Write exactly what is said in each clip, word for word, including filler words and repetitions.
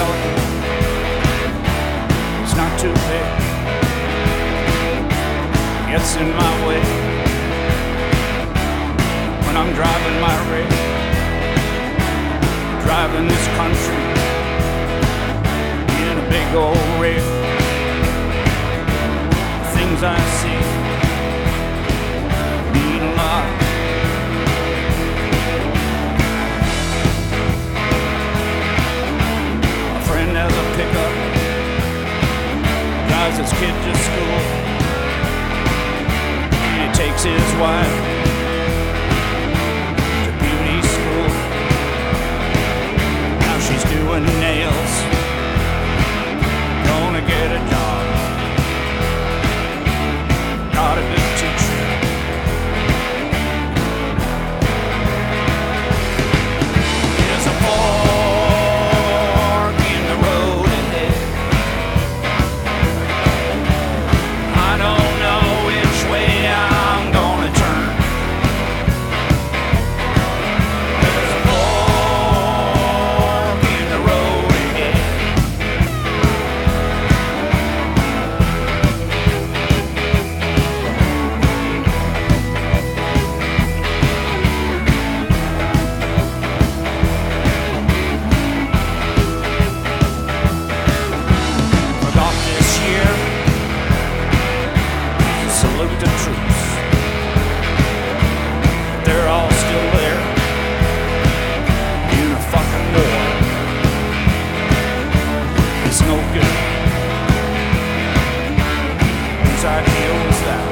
belly. It's not too big. Gets in my way when I'm driving my rig, driving this country in a big old rig. Things I see mean a lot. A friend has a pickup, drives his kid to school. He takes his wife to beauty school. Now she's doing nails, gonna get a job. Got a good teacher. There's a fork in the road ahead. I don't know which way I'm gonna turn. There's a fork in the road ahead. Forgot this year, salute the troops. They're all still there in a fucking war. It's no good. Whose idea was that?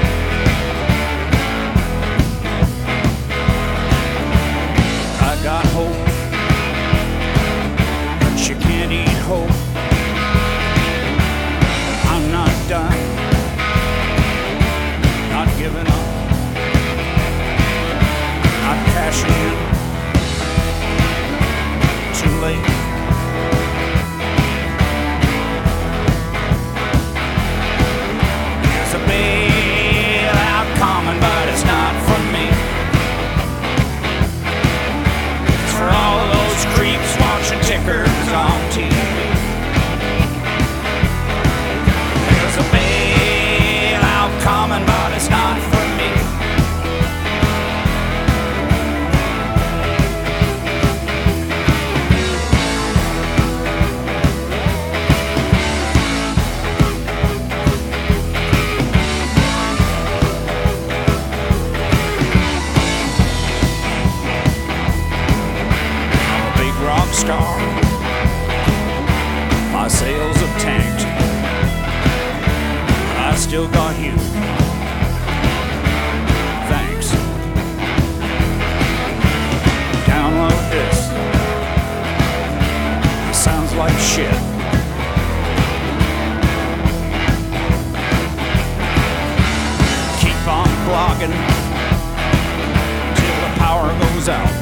I got hope, but you can't eat hope. I'm not done, not giving up, not cashing in. Too late. There's a bailout coming, but it's not for me. It's for all of those creeps watching tickers on T V. There's a bailout coming, but it's not for me. I'm a big rock star. My sales have tanked. I still got you. Thanks. Download this. It sounds like shit. Keep on blogging till the power goes out.